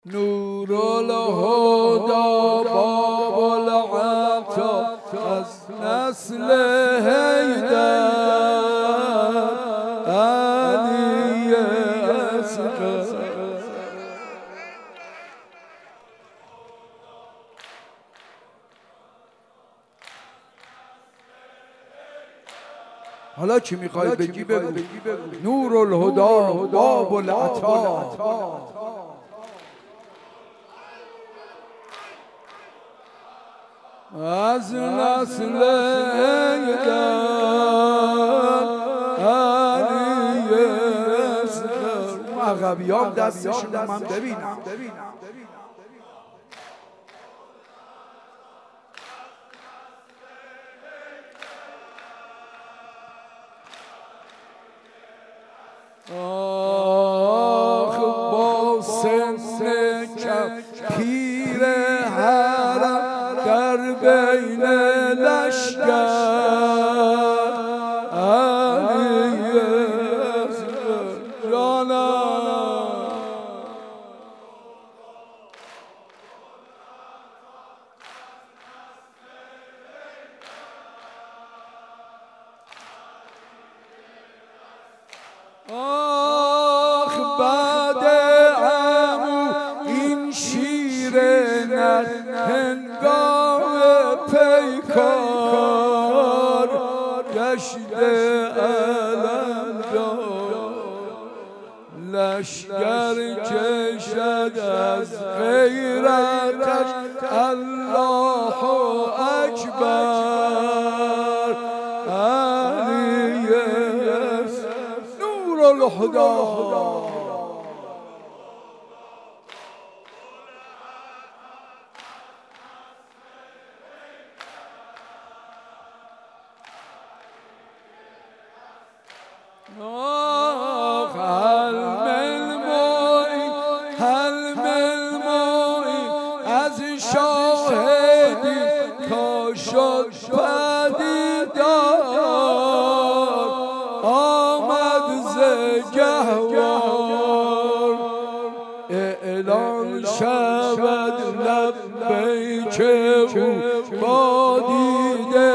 نور الهدى باب العطا از نسل حیدر علی اصغر. حالا چی میخوای بگی بگو. نور الهدى باب العطا از نسل حیدر علی اصغر. مغربیان دستشون من ببینم. آخ با سن کم پیر حرم در بین لشکر علی اصغر جانم. آخ بعد عمو این شیر نر هنگام پیکار گشته علم دار لشکر کشد از غیرتش الله اکبر علی نور الهدى. آخ حلم الموئی از شاهدی تا شد پدیدار آمد ز گهوار اعلان شود لبیک او با دیده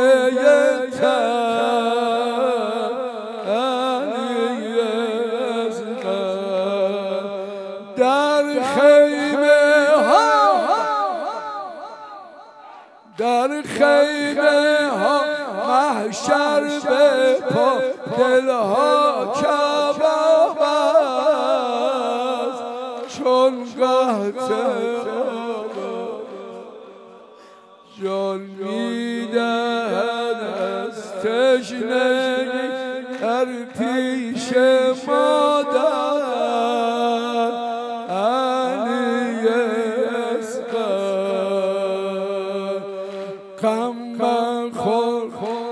در خیمه ها محشر به پا دلها کباب است چون قحط جان میدهد از تشنگی در پیش مادر علی اصغر. غم خور